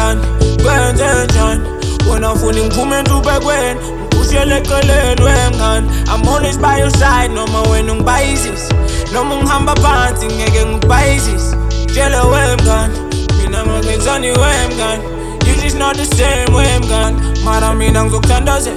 wemngani kwenze njani wena ufuna ngiphume ntubekweni ngikushiyele eceleni wemngani I'm always by your side noma wena ungibayizisi noma ngihamba phansi ngeke ngikubayizisi tshele wemngani mina ngakenzani wemngani you just not the same wemngani mara mina ngizokuthandazela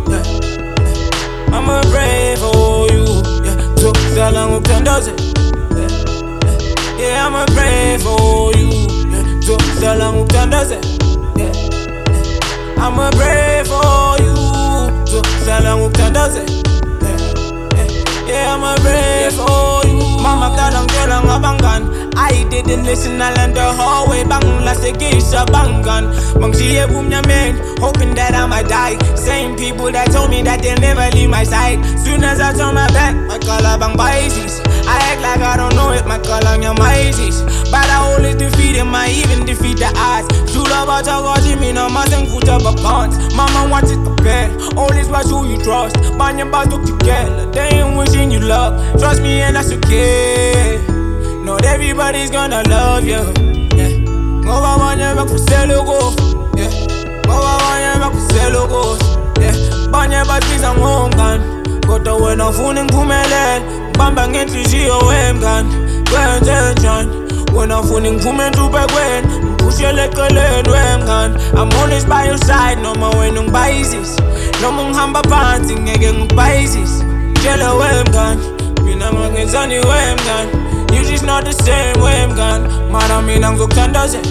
I'm a pray for you zokudlala ngokuthandazela yeah I'm a pray for you zokudlala ngokuthandazela I'm a pray for you zokudlala ngokuthandazela yeah I'm a pray for you mama kudala ngitshela ngabangani I didn't listen, I learned the hard way. Bangilahlekisha bangani bangishiye ebumnyameni hoping that I might die. Same people that told me that they'll never leave my side. Soon as I turn my back, my color bangbayizis. I act like I don't know it, my color nyamayizis. But I always defeat him, I even defeat the odds. Jula batagoji mina masenguta babans. Mama wants it to bed, always watch who you trust. Banya batuk together, they ain't wishing you luck. Trust me and that's okay. Not everybody's gonna love you, yeah. Ngoba banye bakusela ukufa, yeah. Ngoba banye bakusela ukufa, yeah. Banye babiza ngomngani, kodwa wena ufuna ngiphumelele. Ngibamba ngenhliziyo wemngani, kwenze njani wena ufuna ngiphume ntubekweni ngikushiyele eceleni wemngani I'm always by your side noma wena ungibayizisi noma ngihamba phansi ngeke ngikubayizisi tshele wemngani mina ngakenzani wemngani you just not the same wemngani mara mina ngizokuthandazela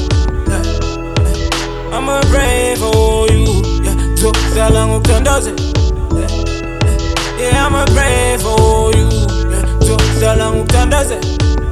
I'm a pray for you zokudlala ngokuthandazela yeah I'm a pray for you zokudlala ngokuthandazela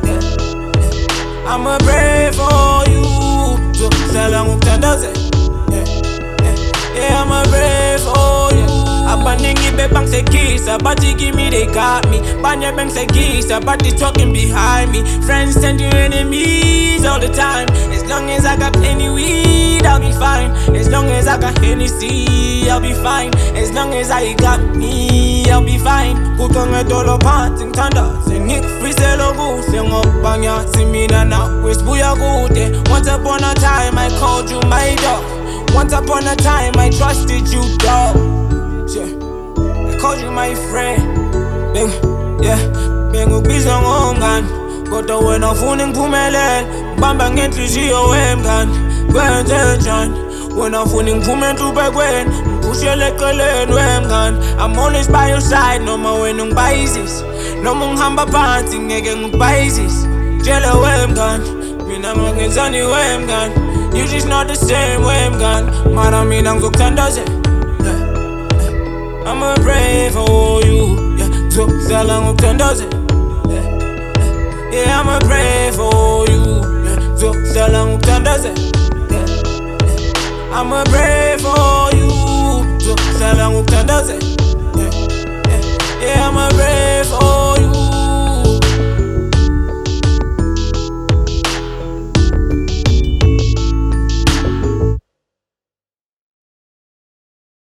I'm a pray for you zokudlala ngokuthandazela yeah I'm a pray for you abaningi bebangihlekisa bathi kimi they got me banye bengihlekisa but they talking behind me friends turn to enemies all the time as long as I got plenty weed I'll be fine as long as I got Hennessy I'll be fine as long as I got me I'll be fine kukangedolo phansi ngithandaze ngikufisela okuhle ngoba ngiyathi mina nawe sibuya kude once upon a time I called you my dog once upon a time I trusted you dog I called you my friend bengukubiza ngomngani kodwa wena ufuna ngiphumelele ngibamba ngenhliziyo wemngani kwenze njani wena ufuna ngiphume ntubekweni ngikushiyele eceleni wemngani I'm always by your side noma wena ungibayizisi noma ngihamba phansi ngeke ngikubayizisi tshele wemngani mina ngakenzani wemngani you just not the same wemngani mara mina ngizokuthandazela I'm a pray for you zokudlala ngokuthandazela yeah I'm a pray for you zokudlala ngokuthandazela I'm a pray for you zokudlala ngokuthandazela